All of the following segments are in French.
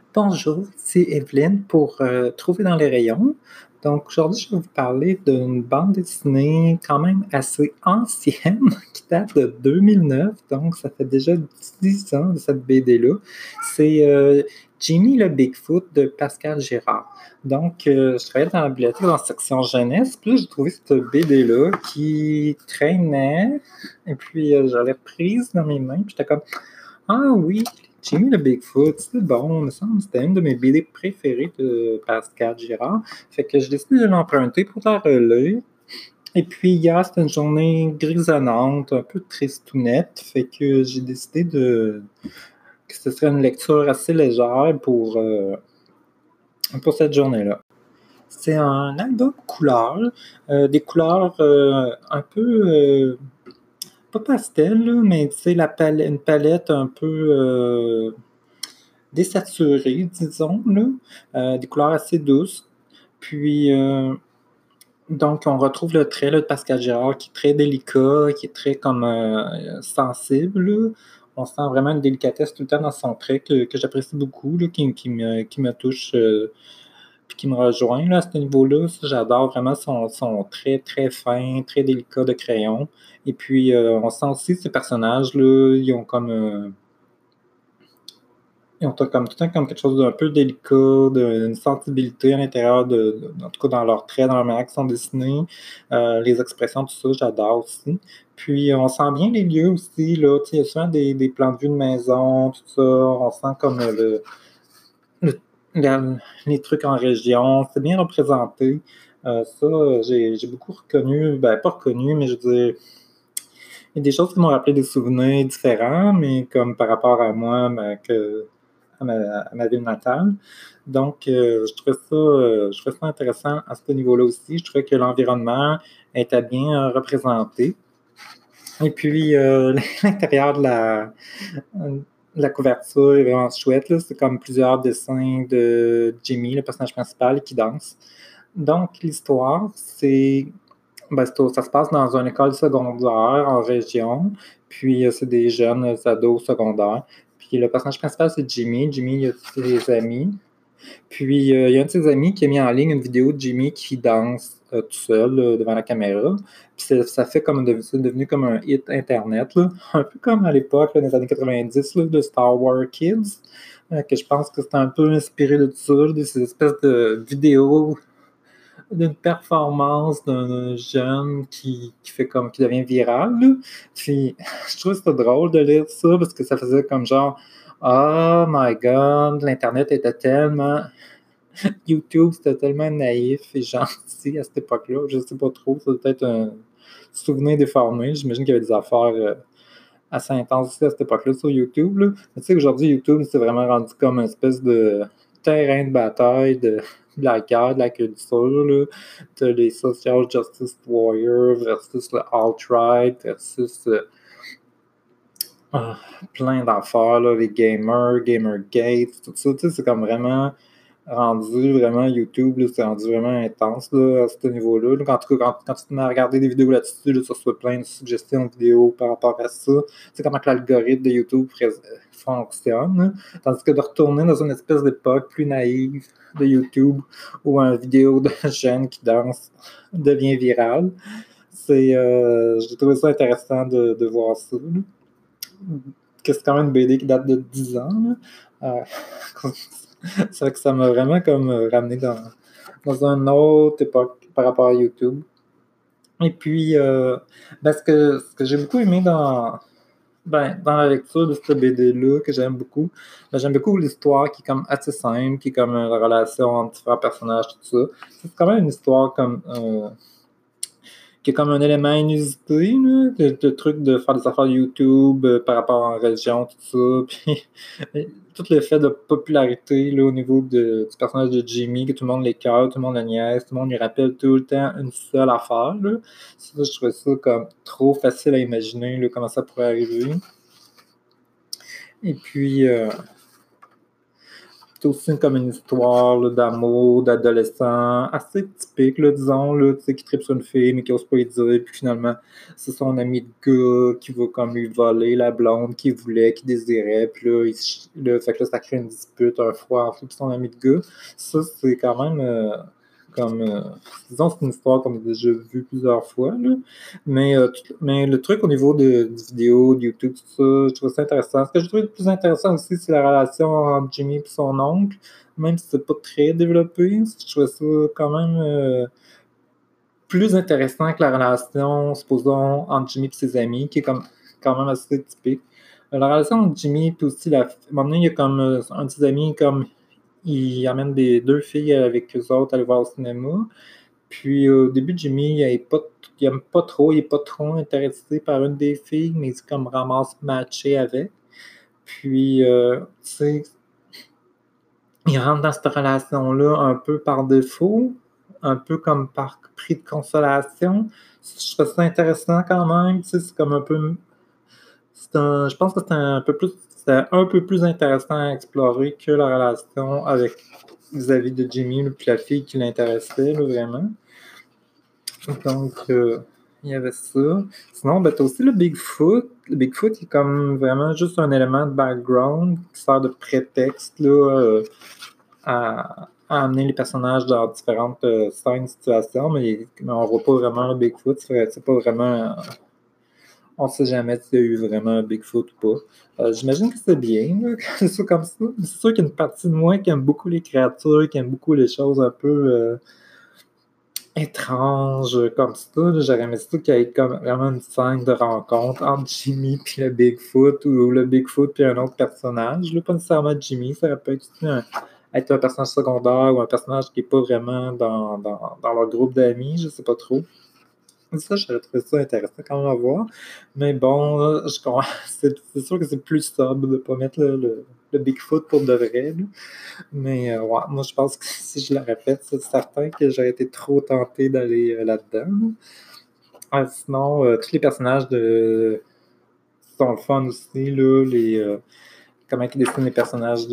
Bonjour, c'est Evelyne pour Trouver dans les rayons. Donc aujourd'hui, je vais vous parler d'une bande dessinée quand même assez ancienne qui date de 2009, donc ça fait déjà 10 ans de cette BD-là. C'est Jimmy le Bigfoot de Pascal Girard. Donc je travaillais dans la bibliothèque dans la section jeunesse, puis là, j'ai trouvé cette BD-là qui traînait, et puis je l'ai prise dans mes mains, puis j'étais comme ah oui, Jimmy le Bigfoot, c'est bon, il me semble que c'était une de mes BD préférées de Pascal Girard. Fait que j'ai décidé de l'emprunter pour la relire. Et puis hier, c'était une journée grisonnante, un peu tristounette. Fait que j'ai décidé que ce serait une lecture assez légère pour cette journée-là. C'est un album couleur, des couleurs un peu pas pastel, là, mais tu sais, une palette un peu désaturée, disons, là, des couleurs assez douces. Puis, donc, on retrouve le trait là, de Pascal Girard qui est très délicat, qui est très comme sensible, là. On sent vraiment une délicatesse tout le temps dans son trait que j'apprécie beaucoup, là, qui me touche puis qui me rejoint là, à ce niveau-là. Ça, j'adore vraiment son trait très fin, très délicat de crayon. Et puis, on sent aussi ces personnages-là, ils ont comme tout le temps comme quelque chose d'un peu délicat, d'une sensibilité à l'intérieur en tout cas dans leurs traits, dans leur manière qu'ils sont dessinés, les expressions, tout ça, j'adore aussi. Puis on sent bien les lieux aussi, là, tu sais, il y a souvent des plans de vue de maison, tout ça, on sent comme le- les trucs en région, c'est bien représenté. Ça, j'ai beaucoup reconnu, ben pas reconnu, mais je veux dire, il y a des choses qui m'ont rappelé des souvenirs différents, mais comme par rapport à moi, à ma ville natale. Donc, je trouvais ça intéressant à ce niveau-là aussi. Je trouvais que l'environnement était bien représenté. Et puis, l'intérieur de la couverture est vraiment chouette, là. C'est comme plusieurs dessins de Jimmy, le personnage principal, qui danse. Donc, l'histoire, ça se passe dans une école secondaire en région, puis c'est des jeunes ados secondaires. Puis le personnage principal, c'est Jimmy. Jimmy, il a ses amis. Puis il y a un de ses amis qui a mis en ligne une vidéo de Jimmy qui danse tout seul devant la caméra. Puis ça fait c'est devenu comme un hit internet, là. Un peu comme à l'époque, là, dans les années 90, là, de Star Wars Kids, que je pense que c'était un peu inspiré de ça, de ces espèces de vidéos d'une performance d'un jeune qui devient viral, là. Puis je trouve ça drôle de lire ça parce que ça faisait comme genre oh my god, l'Internet était tellement. YouTube, c'était tellement naïf et gentil à cette époque-là. Je sais pas trop, c'est peut-être un souvenir déformé. J'imagine qu'il y avait des affaires assez intenses aussi à cette époque-là sur YouTube, là. Mais tu sais, aujourd'hui, YouTube, c'est vraiment rendu comme une espèce de terrain de bataille de la guerre, de la culture, là. T'as les social justice warriors versus le alt-right versus ah, plein d'affaires, là, les gamers, Gamergate, tout ça. Tu sais, c'est comme vraiment rendu vraiment YouTube, là, c'est rendu vraiment intense là, à ce niveau-là. Donc, en tout cas, quand tu te mets à regarder des vidéos là-dessus, là, tu reçois plein de suggestions de vidéos par rapport à ça. Tu sais comment que l'algorithme de YouTube fonctionne, là. Tandis que de retourner dans une espèce d'époque plus naïve de YouTube où une vidéo de jeune qui danse devient virale, j'ai trouvé ça intéressant de voir ça, là. Que c'est quand même une BD qui date de 10 ans, là. C'est vrai que ça m'a vraiment comme ramené dans une autre époque par rapport à YouTube. Et puis, ce que j'ai beaucoup aimé dans la lecture de cette BD-là, que j'aime beaucoup, j'aime beaucoup l'histoire qui est comme assez simple, qui est comme la relation entre différents personnages, tout ça. C'est quand même une histoire qui est comme un élément inusité, là, de trucs de faire des affaires YouTube par rapport en région, tout ça. Puis tout l'effet de popularité là, au niveau du personnage de Jimmy, que tout le monde l'écoeure, tout le monde le niaise, tout le monde lui rappelle tout le temps une seule affaire, là. Ça, je trouvais ça comme trop facile à imaginer là, comment ça pourrait arriver. Et puis, aussi comme une histoire là, d'amour, d'adolescent, assez typique, là, disons, là, tu sais, qui tripe sur une fille, mais qui ose pas lui dire, puis finalement, c'est son ami de gars qui va comme lui voler la blonde qu'il voulait, qu'il désirait, puis là, fait que là, ça crée une dispute un fois entre lui et son ami de gars. Ça, c'est quand même comme, disons, c'est une histoire qu'on a déjà vue plusieurs fois, là. Mais le truc au niveau du vidéo, de YouTube, tout ça, je trouve ça intéressant. Ce que je trouve le plus intéressant aussi, c'est la relation entre Jimmy et son oncle, même si c'est pas très développé. Je trouve ça quand même plus intéressant que la relation, supposons, entre Jimmy et ses amis, qui est comme quand même assez typique. La relation entre Jimmy et aussi à un moment donné, il y a comme un de ses amis, comme il amène deux filles avec eux autres à aller voir au cinéma. Puis au début, Jimmy, il aime pas trop, il est pas trop intéressé par une des filles, mais il se comme ramasse matché avec. Puis, tu sais, il rentre dans cette relation-là un peu par défaut, un peu comme par prix de consolation. Je trouve ça intéressant quand même, tu sais, c'est comme un peu... je pense que c'était un peu plus intéressant à explorer que la relation avec vis-à-vis de Jimmy, là, puis la fille qui l'intéressait, là, vraiment. Donc, il y avait ça. Sinon, ben, t'as aussi le Bigfoot. Le Bigfoot est comme vraiment juste un élément de background qui sert de prétexte là, à amener les personnages dans différentes scènes, situations, mais on voit pas vraiment le Bigfoot. C'est pas vraiment. On sait jamais s'il y a eu vraiment un Bigfoot ou pas. J'imagine que c'est bien, là, quand c'est ça comme ça. Mais c'est sûr qu'il y a une partie de moi qui aime beaucoup les créatures, qui aime beaucoup les choses un peu étrange comme ça. Là. J'aurais aimé ça qu'il y ait comme vraiment une scène de rencontre entre Jimmy et le Bigfoot ou le Bigfoot et un autre personnage. Là, pas nécessairement Jimmy, ça aurait pu être un personnage secondaire ou un personnage qui n'est pas vraiment dans leur groupe d'amis, je sais pas trop. Ça, j'aurais trouvé ça intéressant quand même à voir. Mais bon, là, c'est sûr que c'est plus sobre de ne pas mettre le Bigfoot pour de vrai. Là. Mais ouais, moi, je pense que si je l'aurais fait, c'est certain que j'aurais été trop tenté d'aller là-dedans. Sinon, tous les personnages sont le fun aussi. Là, comment ils dessinent les personnages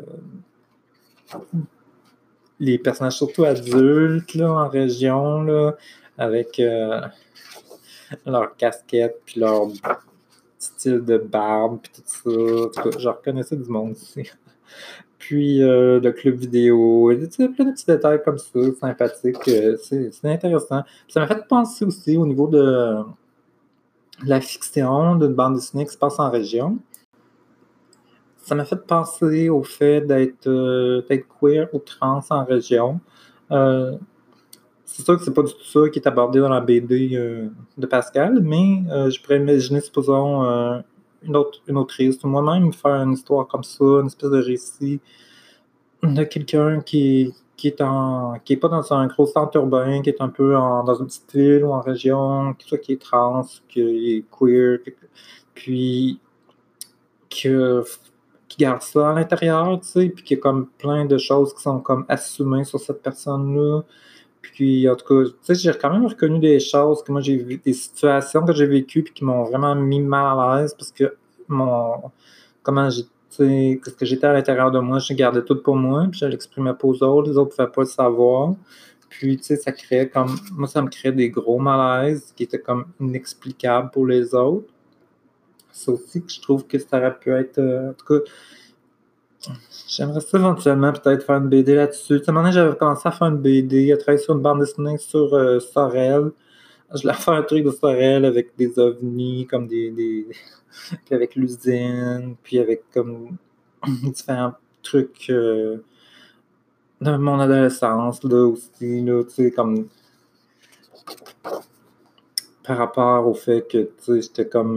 les personnages surtout adultes là, en région, là, avec leur casquette puis leur style de barbe puis tout ça. En tout cas, je reconnaissais du monde aussi. Puis le club vidéo, tu sais, plein de petits détails comme ça, sympathiques, c'est intéressant. Puis ça m'a fait penser aussi au niveau de la fiction d'une bande dessinée qui se passe en région. Ça m'a fait penser au fait d'être queer ou trans en région. Euh, c'est sûr que c'est pas du tout ça qui est abordé dans la BD de Pascal, mais je pourrais imaginer, supposons, une autrice ou moi-même faire une histoire comme ça, une espèce de récit de quelqu'un qui est pas dans un gros centre urbain, qui est un peu dans une petite ville ou en région, soit qui est trans, qui est queer, puis que, qui garde ça à l'intérieur, tu sais, puis qu'il y a comme plein de choses qui sont comme assumées sur cette personne-là. Puis, en tout cas, tu sais, j'ai quand même reconnu des choses que moi j'ai vu, des situations que j'ai vécues puis qui m'ont vraiment mis mal à l'aise parce que comment j'ai, tu sais, qu'est-ce que j'étais à l'intérieur de moi, je gardais tout pour moi, puis je l'exprimais pas aux autres, les autres pouvaient pas le savoir. Puis, tu sais, ça créait comme, moi, ça me créait des gros malaises qui étaient comme inexplicables pour les autres. C'est aussi que je trouve que ça aurait pu être, en tout cas, j'aimerais ça éventuellement peut-être faire une BD là-dessus. Tu sais, à un moment donné, j'avais commencé à faire une BD, à travailler sur une bande dessinée sur Sorel. Je voulais faire un truc de Sorel avec des ovnis, comme puis avec l'usine, puis avec comme différents trucs de mon adolescence, là, aussi, là, tu sais, comme par rapport au fait que, tu sais, j'étais comme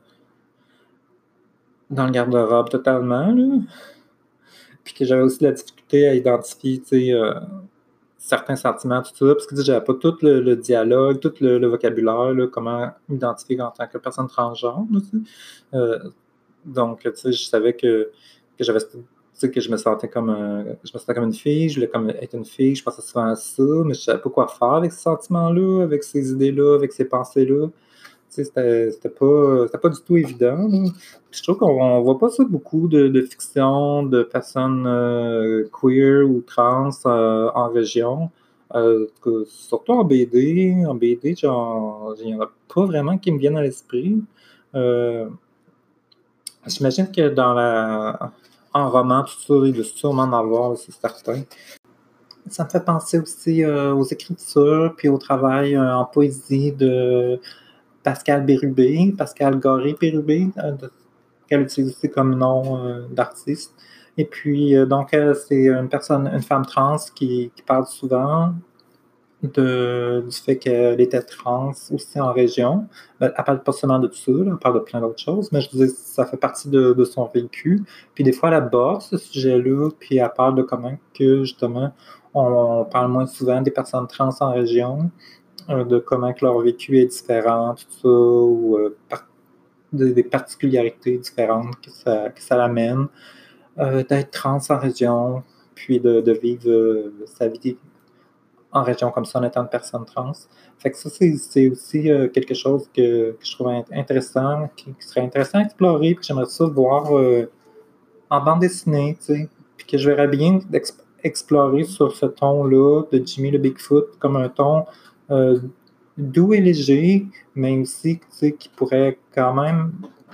dans le garde-robe totalement, là. Puis que j'avais aussi de la difficulté à identifier, tu sais, certains sentiments, tout ça, parce que j'avais pas tout le dialogue, tout le vocabulaire, là, comment m'identifier en tant que personne transgenre aussi. Donc, tu sais, je savais que j'avais, tu sais, que je me sentais comme une fille, je voulais comme être une fille, je pensais souvent à ça, mais je savais pas quoi faire avec ces sentiments-là, avec ces idées-là, avec ces pensées-là. sais, c'était pas du tout évident, là. Puis je trouve qu'on voit pas ça beaucoup de fiction de personnes queer ou trans en région. En tout cas, surtout en BD. En BD, genre, il n'y en a pas vraiment qui me viennent à l'esprit. Euh, J'imagine que en roman, tout ça, il doit sûrement en avoir, c'est certain. Ça me fait penser aussi aux écritures, puis au travail en poésie de Pascal Bérubé, Pascal Goré-Bérubé, qu'elle utilise aussi comme nom d'artiste. Et puis, donc, elle, c'est une femme trans qui parle souvent du fait qu'elle était trans aussi en région. Elle parle pas seulement de ça, là, elle parle de plein d'autres choses, mais je disais, ça fait partie de son vécu. Puis des fois, elle aborde ce sujet-là, puis elle parle de comment que, justement, on parle moins souvent des personnes trans en région, de comment que leur vécu est différent, tout ça, ou des particularités différentes que ça l'amène, d'être trans en région, puis de vivre sa vie en région comme ça en étant une personne trans. Fait que ça, c'est aussi quelque chose que je trouve intéressant, qui serait intéressant à explorer, puis j'aimerais ça voir en bande dessinée, tu sais, puis que je verrais bien explorer sur ce ton-là de Jimmy le Bigfoot comme un ton euh, doux et léger, mais aussi, tu sais, qui pourrait quand même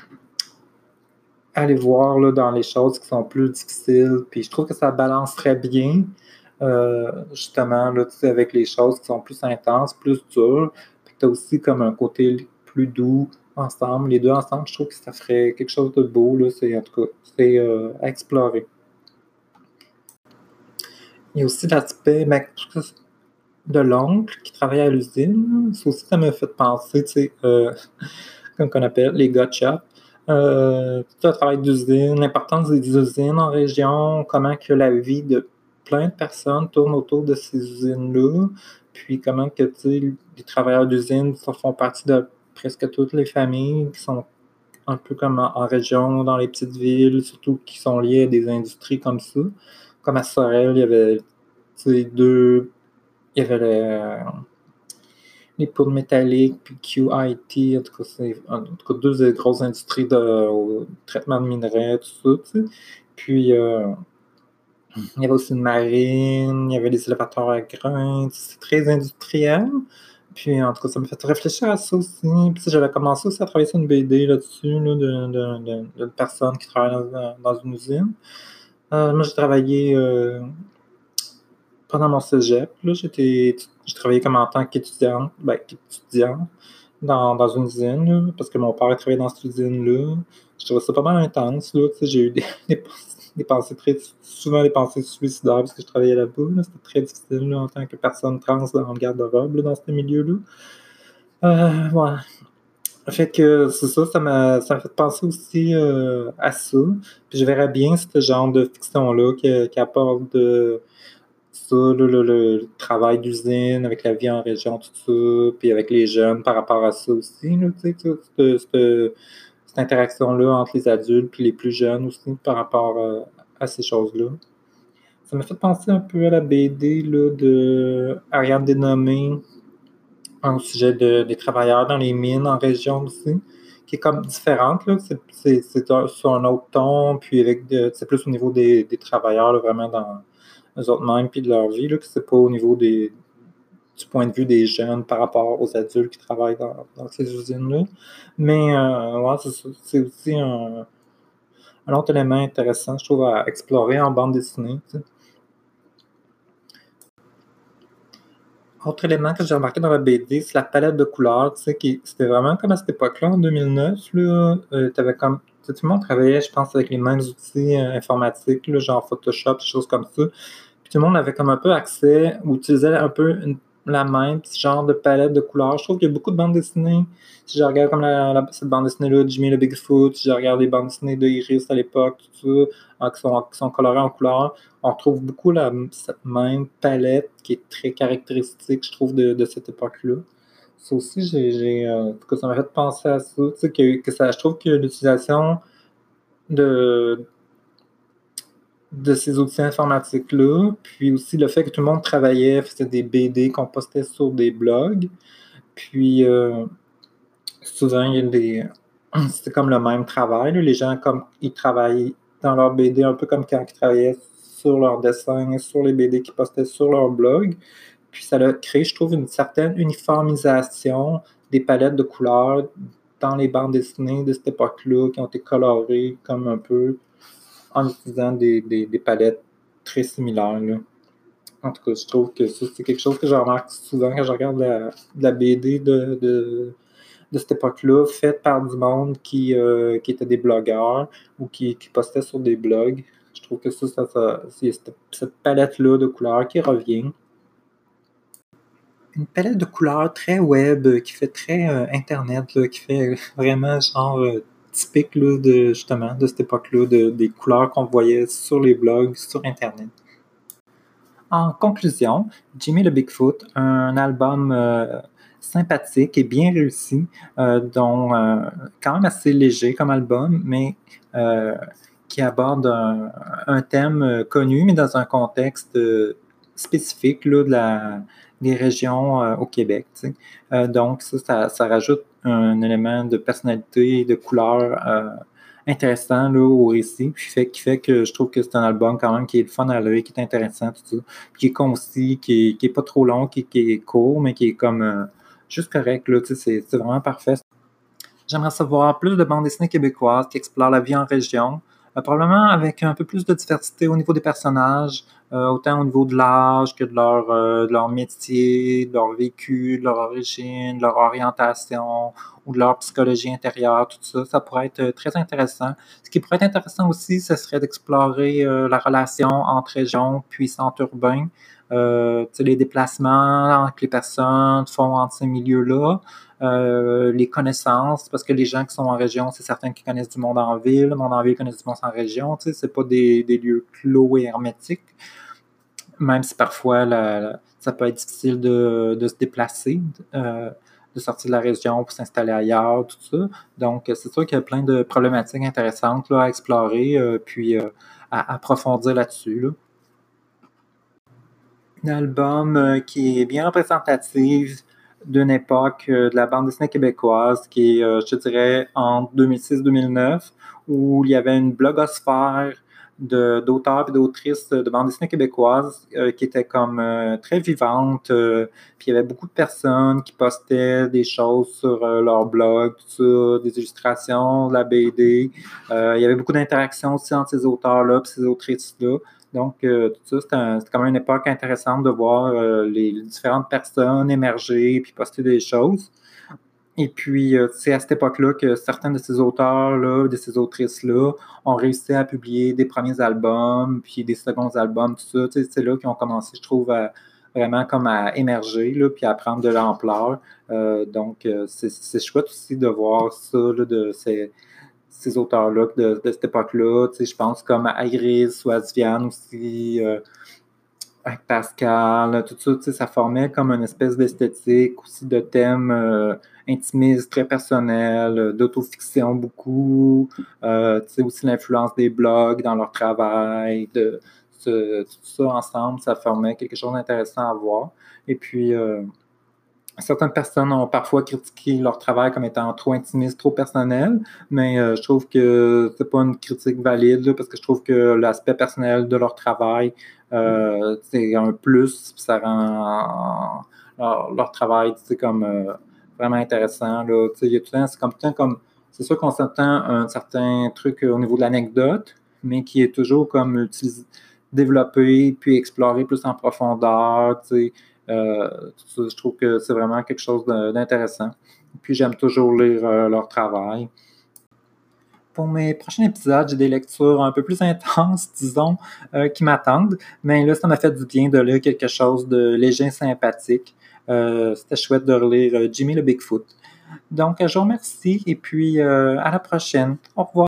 aller voir là, dans les choses qui sont plus difficiles. Puis je trouve que ça balancerait bien, justement, là, tu sais, avec les choses qui sont plus intenses, plus dures. Puis tu as aussi comme un côté plus doux ensemble. Les deux ensemble, je trouve que ça ferait quelque chose de beau. Là. En tout cas, c'est à explorer. Il y a aussi l'aspect de l'oncle qui travaille à l'usine. Ça aussi, ça m'a fait penser, tu sais, comme qu'on appelle les gotcha. Tout le travail d'usine, l'importance des usines en région, comment que la vie de plein de personnes tourne autour de ces usines-là, puis comment que les travailleurs d'usine font partie de presque toutes les familles qui sont un peu comme en région, dans les petites villes, surtout qui sont liées à des industries comme ça. Comme à Sorel, il y avait il y avait les poudres métalliques, puis QIT, en tout cas, c'est en tout cas deux grosses industries de traitement de minerais, tout ça, tu sais. Puis, il y avait aussi une marine, il y avait des élévateurs à grains, c'est très industriel. Puis, en tout cas, ça me fait réfléchir à ça aussi. Puis, j'avais commencé aussi à travailler sur une BD là-dessus, là, d'une personne qui travaille dans une usine. Moi, j'ai travaillé pendant mon cégep, là, j'ai travaillé comme en tant qu'étudiant, dans une usine, là, parce que mon père travaillait dans cette usine-là. Je trouvais ça pas mal intense, là, tu sais, j'ai eu des pensées souvent des pensées suicidaires parce que je travaillais là-bas, là. C'était très difficile, là, en tant que personne trans dans le garde-robe, là, dans ce milieu-là. Ouais. Fait que c'est ça, ça m'a fait penser aussi à ça. Puis je verrais bien ce genre de fiction-là qui apporte ça, le travail d'usine avec la vie en région, tout ça, puis avec les jeunes par rapport à ça aussi, là, tu sais, cette interaction-là entre les adultes puis les plus jeunes aussi par rapport à ces choses-là. Ça m'a fait penser un peu à la BD là, de Ariane Dénommé au sujet des travailleurs dans les mines en région aussi, qui est comme différente, là. Sur un autre ton, puis c'est plus au niveau des travailleurs, là, vraiment dans eux autres mêmes, puis de leur vie, là, que c'est pas au niveau du point de vue des jeunes par rapport aux adultes qui travaillent dans ces usines-là. Mais ouais, c'est aussi un autre élément intéressant, je trouve, à explorer en bande dessinée. Tu sais. Autre élément que j'ai remarqué dans la BD, c'est la palette de couleurs, tu sais, c'était vraiment comme à cette époque-là, en 2009, là, t'avais comme, tu sais, tout le monde travaillait, je pense, avec les mêmes outils informatiques, là, genre Photoshop, des choses comme ça. Puis tout le monde avait comme un peu accès ou utilisait un peu la même petit genre de palette de couleurs. Je trouve qu'il y a beaucoup de bandes dessinées. Si je regarde comme cette bande dessinée-là, Jimmy le Bigfoot, si je regarde les bandes dessinées de Iris à l'époque, tout ça, qui sont colorées en couleurs, on retrouve beaucoup cette même palette qui est très caractéristique, je trouve, de cette époque-là. Ça aussi, en tout cas, ça m'a fait penser à ça, tu sais, je trouve que l'utilisation de, de ces outils informatiques-là, puis aussi le fait que tout le monde travaillait, faisait des BD qu'on postait sur des blogs, puis Souvent, il y a des c'est comme le même travail, là. Les gens, comme ils travaillent dans leur BD un peu comme quand ils travaillaient sur leurs dessins, sur les BD qu'ils postaient sur leur blog. Puis ça a créé, je trouve, une certaine uniformisation des palettes de couleurs dans les bandes dessinées de cette époque-là, qui ont été colorées comme un peu en utilisant des palettes très similaires, là. En tout cas, je trouve que ça, c'est quelque chose que je remarque souvent quand je regarde la BD de cette époque-là, faite par du monde qui était des blogueurs ou qui postaient sur des blogs. Je trouve que c'est cette palette-là de couleurs qui revient. Une palette de couleurs très web, qui fait très internet, là, qui fait vraiment genre typique là, justement de cette époque-là, des couleurs qu'on voyait sur les blogs, sur Internet. En conclusion, Jimmy le Bigfoot, un album sympathique et bien réussi, dont quand même assez léger comme album, mais qui aborde un thème connu, mais dans un contexte spécifique là, des régions au Québec. Donc, ça rajoute un élément de personnalité et de couleur intéressant là, au récit, qui fait que je trouve que c'est un album quand même qui est le fun à l'œil, qui est intéressant, tout ça, puis qui est concis, qui est pas trop long, qui est court, mais qui est comme juste correct, là, c'est vraiment parfait. J'aimerais savoir plus de bandes dessinées québécoises qui explorent la vie en région, probablement avec un peu plus de diversité au niveau des personnages, autant au niveau de l'âge que de leur métier, de leur vécu, de leur origine, de leur orientation ou de leur psychologie intérieure, tout ça. Ça pourrait être très intéressant. Ce qui pourrait être intéressant aussi, ce serait d'explorer la relation entre régions puis centres urbains. Les déplacements que les personnes font entre ces milieux-là, les connaissances, parce que les gens qui sont en région, c'est certains qui connaissent du monde en ville, le monde en ville connaissent du monde en région, c'est pas des lieux clos et hermétiques, même si parfois ça peut être difficile de se déplacer, de sortir de la région pour s'installer ailleurs, tout ça. Donc, c'est sûr qu'il y a plein de problématiques intéressantes là, à explorer, puis à approfondir là-dessus. Là. Un album qui est bien représentatif d'une époque de la bande dessinée québécoise qui est, je te dirais, en 2006-2009, où il y avait une blogosphère d'auteurs et d'autrices de bande dessinée québécoise qui était comme très vivante. Puis il y avait beaucoup de personnes qui postaient des choses sur leur blog, tout ça, des illustrations, de la BD. Il y avait beaucoup d'interactions aussi entre ces auteurs-là et ces autrices-là. Donc, tout ça, c'est quand même une époque intéressante de voir les différentes personnes émerger puis poster des choses. Et puis, c'est à cette époque-là que certains de ces auteurs-là, de ces autrices-là, ont réussi à publier des premiers albums, puis des seconds albums, tout ça. C'est là qu'ils ont commencé, je trouve, vraiment comme à émerger, là, puis à prendre de l'ampleur. Donc, c'est chouette aussi de voir ça, là, de ces auteurs-là de cette époque-là. Je pense comme à Iris ou à Sviane aussi, avec Pascal, tout ça, ça formait comme une espèce d'esthétique aussi de thèmes intimistes, très personnels, d'autofiction beaucoup, aussi l'influence des blogs dans leur travail, tout ça ensemble, ça formait quelque chose d'intéressant à voir. Et puis, certaines personnes ont parfois critiqué leur travail comme étant trop intimiste, trop personnel, mais je trouve que c'est pas une critique valide là, parce que je trouve que l'aspect personnel de leur travail, c'est un plus, puis ça rend leur travail comme vraiment intéressant. Là. Il y a tout le temps, c'est sûr qu'on s'entend un certain truc au niveau de l'anecdote, mais qui est toujours comme développé puis exploré plus en profondeur. Euh, je trouve que c'est vraiment quelque chose d'intéressant. Puis j'aime toujours lire leur travail. Pour mes prochains épisodes, j'ai des lectures un peu plus intenses, disons, qui m'attendent. Mais là, ça m'a fait du bien de lire quelque chose de léger, sympathique. C'était chouette de relire Jimmy le Bigfoot. Donc, je vous remercie et puis à la prochaine. Au revoir.